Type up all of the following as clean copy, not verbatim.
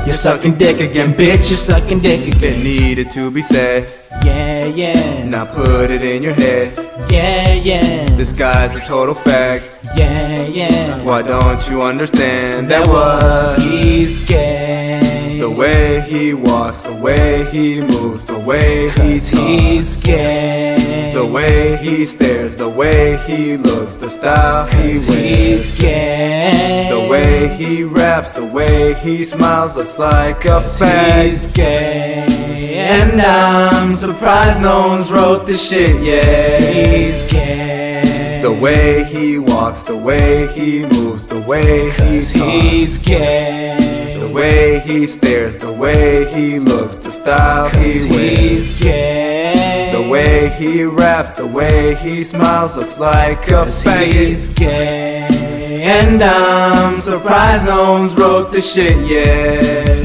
You're sucking dick again, bitch, you're sucking dick again. It needed to be said. Yeah, yeah. Now put it in your head. Yeah, yeah. This guy's a total fag. Yeah, yeah. Why don't you understand that what he's gay? The way he walks, the way he moves, the way he talks, he's gay. the way he stares, the way he looks, the style he wears, he's gay. the way he raps, the way he smiles, looks like a fag. He's gay. And I'm surprised no one's wrote this shit yet. He's gay. The way he walks, the way he moves, the way he talks, he's gay. the way he stares, the way he looks, the style he wears, he's gay. the way he raps, the way he smiles, looks like a faggot. He's gay. And I'm surprised no one's wrote this shit yet.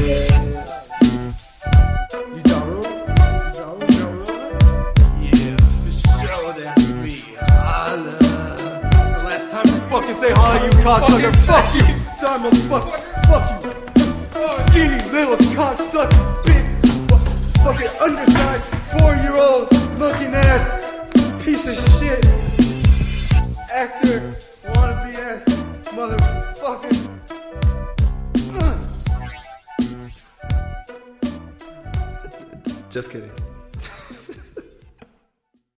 Fucking say hi, you cocksucker. Fuck you. Time, motherfucker. Fuck you. Skinny little cocksucker. Big fucking undersized 4-year-old looking ass piece of shit. Actor, wannabe ass motherfucking. Just kidding.